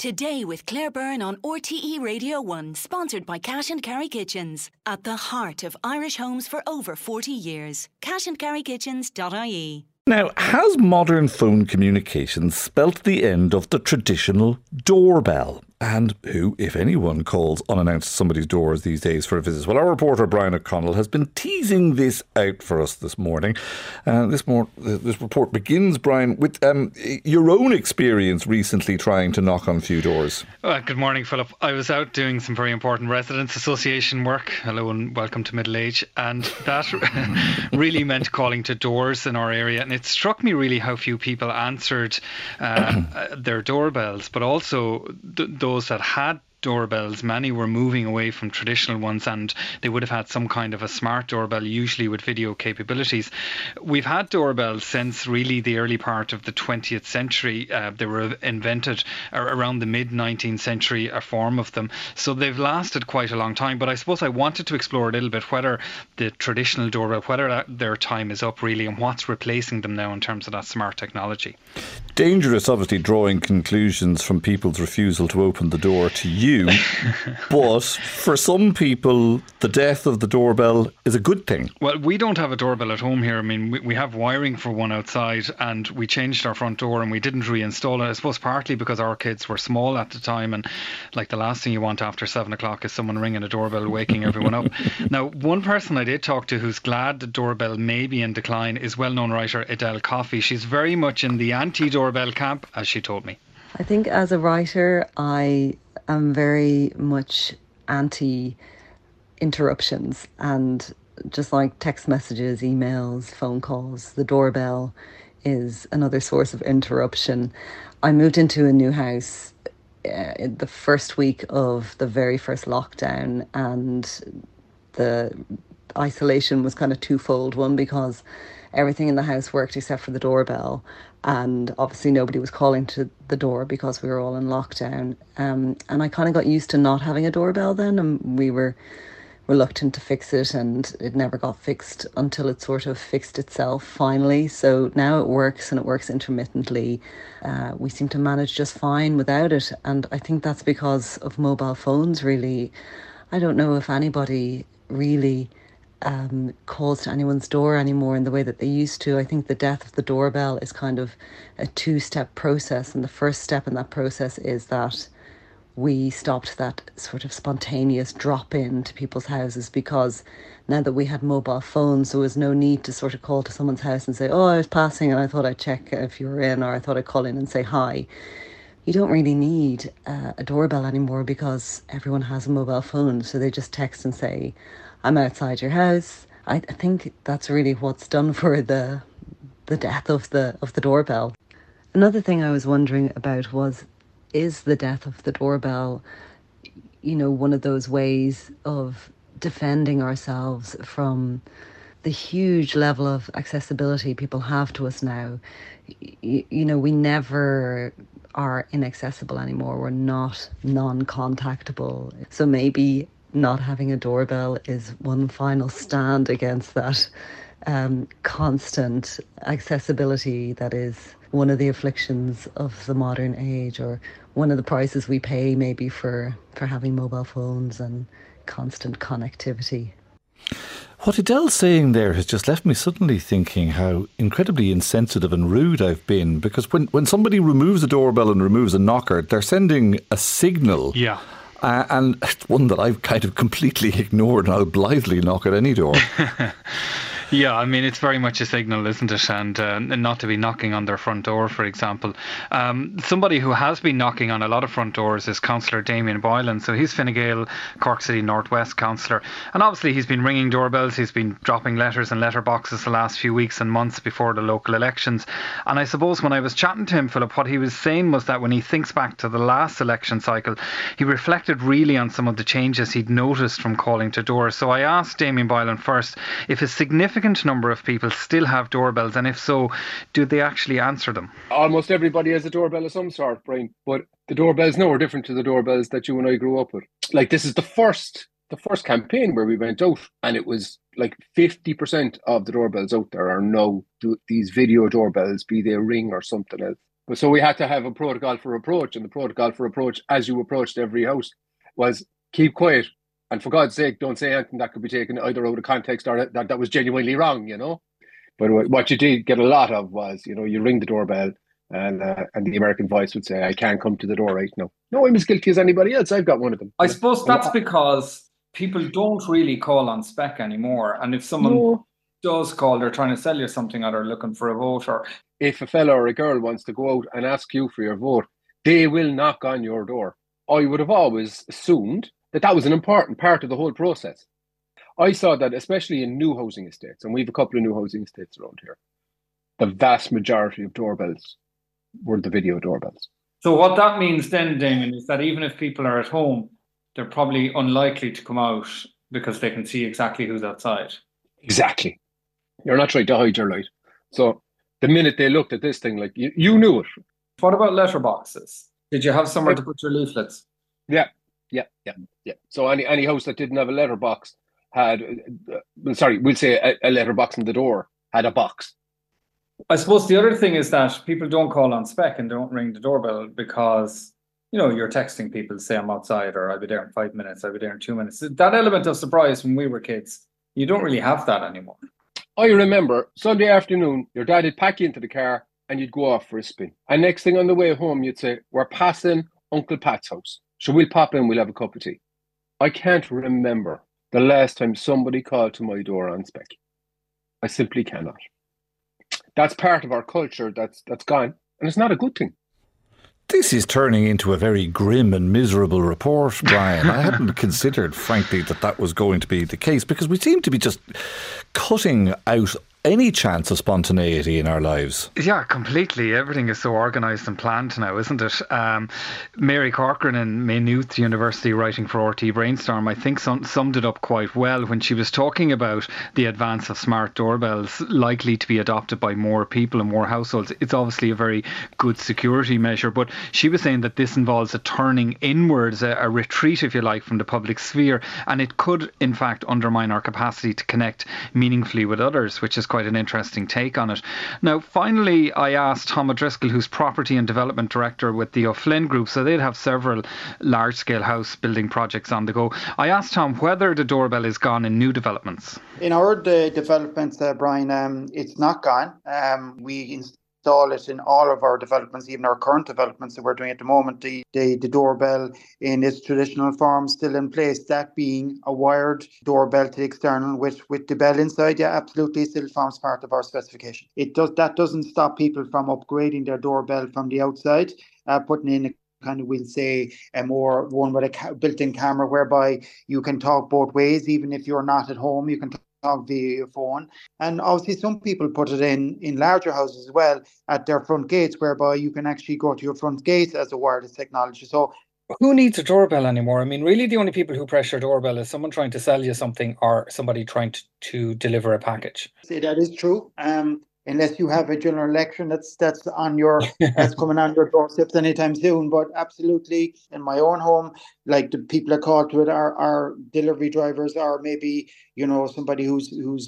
Today with Claire Byrne on RTE Radio 1, sponsored by Cash and Carry Kitchens. At the heart of Irish homes for over 40 years. cashandcarrykitchens.ie. Now, has modern phone communications spelt the end of the traditional doorbell? And who, if anyone, calls unannounced to somebody's doors these days for a visit? Well, our reporter Brian O'Connell has been teasing this out for us this morning. This report begins, Brian, with your own experience recently trying to knock on a few doors. Good morning, Philip. I was out doing some very important Residents Association work. Hello and welcome to Middle Age. And that really meant calling to doors in our area. And it struck me really how few people answered their doorbells, but also those that had doorbells, many were moving away from traditional ones, and they would have had some kind of a smart doorbell, usually with video capabilities. We've had doorbells since really the early part of the 20th century. They were invented around the mid-19th century, a form of them. So they've lasted quite a long time. But I suppose I wanted to explore a little bit whether the traditional doorbell, whether their time is up really, and what's replacing them now in terms of that smart technology. Dangerous, obviously, drawing conclusions from people's refusal to open the door to you. But for some people, the death of the doorbell is a good thing. Well, we don't have a doorbell at home here. I mean, we have wiring for one outside, and we changed our front door and we didn't reinstall it. I suppose partly because our kids were small at the time, and like the last thing you want after 7 o'clock is someone ringing a doorbell, waking everyone up. Now, one person I did talk to who's glad the doorbell may be in decline is well-known writer Adele Coffey. She's very much in the anti-doorbell camp, as she told me. I think as a writer, I am very much anti-interruptions, and just like text messages, emails, phone calls, the doorbell is another source of interruption. I moved into a new house in the first week of the very first lockdown, and the isolation was kind of twofold. One, because everything in the house worked except for the doorbell, and obviously nobody was calling to the door because we were all in lockdown. And I kind of got used to not having a doorbell then, and we were reluctant to fix it, and it never got fixed until it sort of fixed itself finally. So now it works, and it works intermittently. We seem to manage just fine without it, and I think that's because of mobile phones, really. I don't know if anybody really calls to anyone's door anymore in the way that they used to. I think the death of the doorbell is kind of a two-step process, and the first step in that process is that we stopped that sort of spontaneous drop-in to people's houses, because now that we had mobile phones, there was no need to sort of call to someone's house and say, oh, I was passing and I thought I'd check if you were in, or I thought I'd call in and say hi. You don't really need a doorbell anymore because everyone has a mobile phone, so they just text and say, I'm outside your house. I think that's really what's done for the death of the doorbell. Another thing I was wondering about was, is the death of the doorbell, one of those ways of defending ourselves from the huge level of accessibility people have to us now? We never are inaccessible anymore. We're not non-contactable. So maybe not having a doorbell is one final stand against that constant accessibility that is one of the afflictions of the modern age, or one of the prices we pay maybe for having mobile phones and constant connectivity. What Adele's saying there has just left me suddenly thinking how incredibly insensitive and rude I've been, because when somebody removes a doorbell and removes a knocker, they're sending a signal. Yeah. And it's one that I've kind of completely ignored, and I'll blithely knock at any door. Yeah, I mean, it's very much a signal, isn't it? And not to be knocking on their front door, for example. Somebody who has been knocking on a lot of front doors is Councillor Damien Boylan. So he's Fine Gael, Cork City Northwest Councillor. And obviously he's been ringing doorbells. He's been dropping letters in letterboxes the last few weeks and months before the local elections. And I suppose when I was chatting to him, Philip, what he was saying was that when he thinks back to the last election cycle, he reflected really on some of the changes he'd noticed from calling to doors. So I asked Damien Boylan first if a significant number of people still have doorbells, and if so, do they actually answer them? Almost everybody has a doorbell of some sort, Brian, but the doorbells now are different to the doorbells that you and I grew up with. Like, this is the first campaign where we went out, and it was like 50% of the doorbells out there are now these video doorbells, be they Ring or something else. But so we had to have a protocol for approach, and the protocol for approach as you approached every house was keep quiet. And for God's sake, don't say anything that could be taken either out of context or that was genuinely wrong, But what you did get a lot of was, you ring the doorbell and the American voice would say, I can't come to the door right now. No, I'm as guilty as anybody else. I've got one of them. I suppose that's because people don't really call on spec anymore. And if someone does call, they're trying to sell you something or they're looking for a vote. Or if a fella or a girl wants to go out and ask you for your vote, they will knock on your door. I would have always assumed that was an important part of the whole process. I saw that especially in new housing estates, and we have a couple of new housing estates around here, the vast majority of doorbells were the video doorbells. So what that means then, Damien, is that even if people are at home, they're probably unlikely to come out because they can see exactly who's outside. Exactly. You're not trying to hide your light. So the minute they looked at this thing, like you knew it. What about letterboxes? Did you have somewhere to put your leaflets? Yeah. So any house that didn't have a letterbox had, we'll say a letterbox in the door had a box. I suppose the other thing is that people don't call on spec and don't ring the doorbell because, you're texting people to say I'm outside or I'll be there in 5 minutes, I'll be there in 2 minutes. That element of surprise when we were kids, you don't really have that anymore. I remember Sunday afternoon, your dad would pack you into the car and you'd go off for a spin. And next thing on the way home, you'd say, we're passing Uncle Pat's house. So we'll pop in, we'll have a cup of tea. I can't remember the last time somebody called to my door on spec. I simply cannot. That's part of our culture that's gone, and it's not a good thing. This is turning into a very grim and miserable report, Brian. I hadn't considered, frankly, that was going to be the case because we seem to be just cutting out any chance of spontaneity in our lives. Yeah, completely. Everything is so organised and planned now, isn't it? Mary Corcoran in Maynooth University, writing for RT Brainstorm, I think summed it up quite well when she was talking about the advance of smart doorbells likely to be adopted by more people and more households. It's obviously a very good security measure, but she was saying that this involves a turning inwards, a retreat, if you like, from the public sphere, and it could, in fact, undermine our capacity to connect meaningfully with others, which is quite an interesting take on it. Now, finally, I asked Tom O'Driscoll, who's Property and Development Director with the O'Flynn Group, so they'd have several large-scale house building projects on the go. I asked Tom whether the doorbell is gone in new developments. In our developments, Brian, it's not gone. We install it in all of our developments, even our current developments that we're doing at the moment. The doorbell in its traditional form still in place, that being a wired doorbell to the external with the bell inside. Yeah, absolutely, still forms part of our specification. That doesn't stop people from upgrading their doorbell from the outside, putting in a kind of, we'll say, a more one with a built-in camera whereby you can talk both ways. Even if you're not at home, you can talk via your phone. And obviously some people put it in larger houses as well at their front gates, whereby you can actually go to your front gate as a wireless technology. So who needs a doorbell anymore? I mean, really the only people who press your doorbell is someone trying to sell you something or somebody trying to deliver a package. Say that is true. Unless you have a general election that's on your that's coming on your doorsteps anytime soon. But absolutely, in my own home, like the people that call to it are delivery drivers, or maybe somebody who's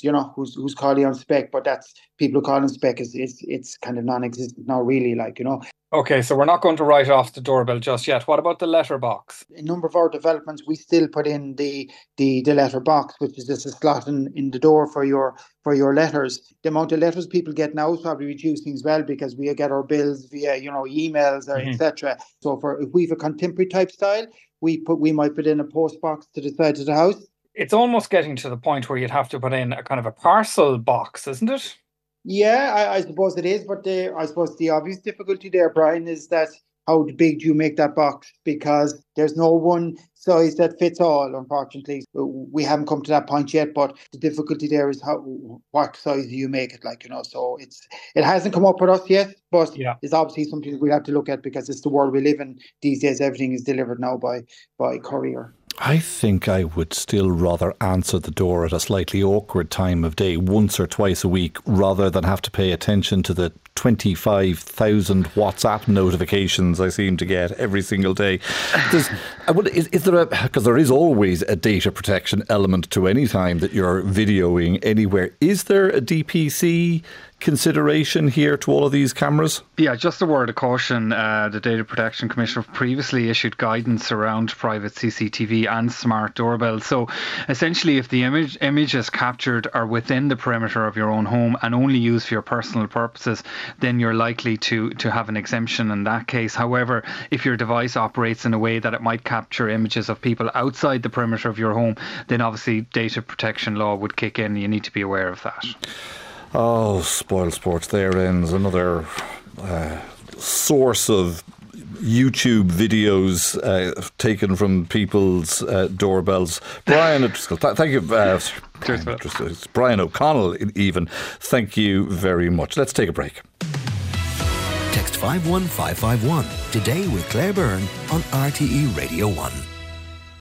calling on spec. But that's people who call on spec it's kind of non-existent now, really. Okay, so we're not going to write off the doorbell just yet. What about the letterbox? In a number of our developments, we still put in the letterbox, which is just a slot in the door for your letters. The amount of letters people get now is probably reducing as well because we get our bills via emails or etc. So if we have a contemporary type style, we might put in a post box to the side of the house. It's almost getting to the point where you'd have to put in a kind of a parcel box, isn't it? Yeah, I suppose it is, but I suppose the obvious difficulty there, Brian, is that how big do you make that box? Because there's no one size that fits all, unfortunately. We haven't come to that point yet, but the difficulty there is what size do you make it, so it hasn't come up with us yet, but it's obviously something we have to look at because it's the world we live in these days. Everything is delivered now by courier. I think I would still rather answer the door at a slightly awkward time of day once or twice a week rather than have to pay attention to the 25,000 WhatsApp notifications I seem to get every single day. Is there because there is always a data protection element to any time that you're videoing anywhere. Is there a DPC consideration here to all of these cameras? Yeah, just a word of caution. The Data Protection Commissioner previously issued guidance around private CCTV and smart doorbells. So essentially, if the images captured are within the perimeter of your own home and only used for your personal purposes, then you're likely to have an exemption in that case. However, if your device operates in a way that it might capture images of people outside the perimeter of your home, then obviously data protection law would kick in. You need to be aware of that. Oh, Spoil Sports, there ends another source of YouTube videos taken from people's doorbells. Brian O'Driscoll, thank you. It's Brian O'Connell even. Thank you very much. Let's take a break. Text 51551 today with Claire Byrne on RTE Radio 1.